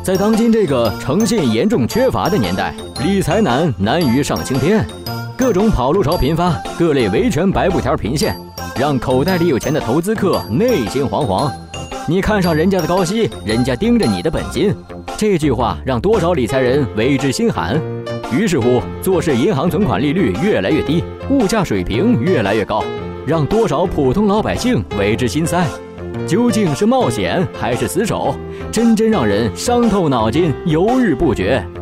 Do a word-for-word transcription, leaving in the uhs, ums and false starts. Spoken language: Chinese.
在当今这个诚信严重缺乏的年代，理财难难于上青天，各种跑路潮频发，各类维权白布条频现，让口袋里有钱的投资客内心惶惶。你看上人家的高息，人家盯着你的本金，这句话让多少理财人为之心寒。于是乎，做事银行存款利率越来越低，物价水平越来越高，让多少普通老百姓为之心塞。究竟是冒险还是死守？真真让人伤透脑筋，犹豫不决。